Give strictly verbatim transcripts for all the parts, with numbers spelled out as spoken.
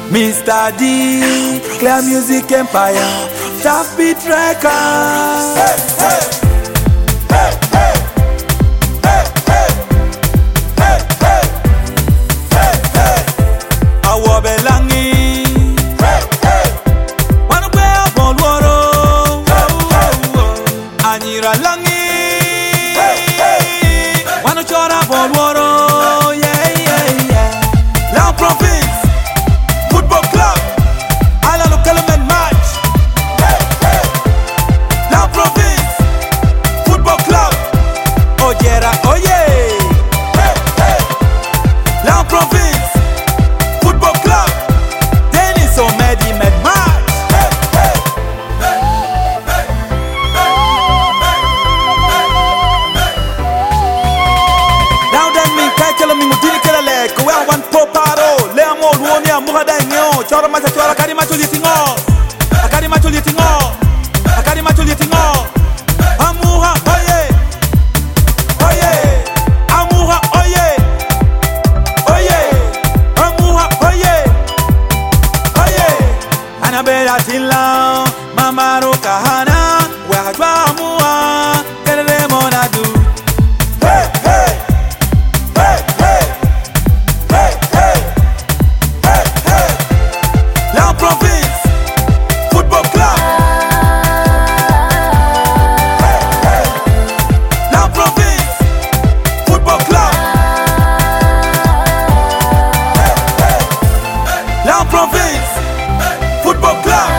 Mister D, Clear Music Empire, Top Beat Records. Hey, hey. Hey, hey. Hey, hey. Hey, hey. Hey, hey. Awo belangi. Hey, hey. Wanu kwe abon woro. Anyira langi. Hey, hey. Wanu chora abon woro. Yeah, yeah, yeah. Long Province. Chora mas chora kari macho litingo akari macho litingo akari macho litingo amuha oye oye amuha oye oye amuha oye oye anabela tilla mama ro kahana wa hajwa amuha kerere monadu hey hey hey hey hey hey hey hey Long Province Football Club. Hey, hey. Long Province Football Club. Hey, hey. Long Province Football Club.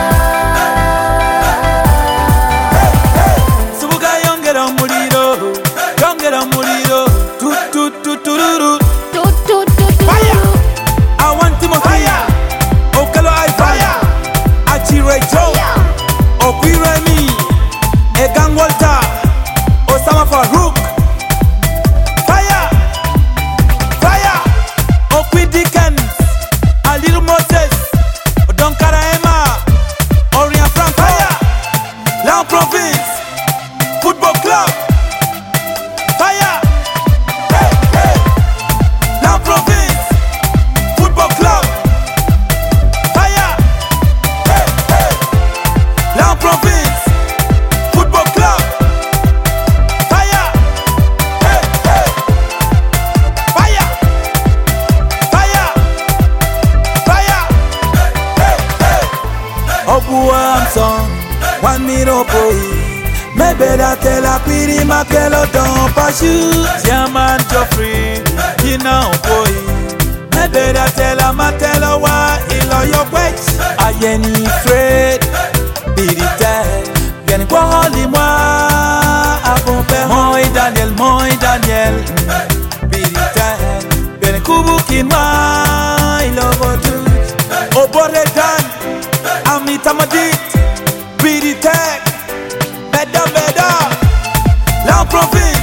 Hey, hey. Subuga yongera muliro, yongera muliro, tu tu tu tururu, tu tu tu fire. I want to fire. Okelo I fire, Achire Joe, Opiremi, Egan Walter, Osama Farouk. Fire, fire, Okwi Dickens, Aliru Moses, Odon Karaema, Orient Frank. Fire, Long Province Football Club. Fire, hey, hey, Long Province Football Club. Long Province Football Club. Fire. Hey, hey. Fire. Fire. Fire. Hey, hey. Obu Amson, one miro boy. Maybe that tell a piri makelo don pashu. Chairman Geoffrey, you know boy. Maybe that tell a matelo wa ilo yo kwech. Ayeni Fred. Bien quoi moi avant père moi Daniel moi Daniel Birita bien kubuki moi il over tout au bord dan amita madit Birita beda beda Long Province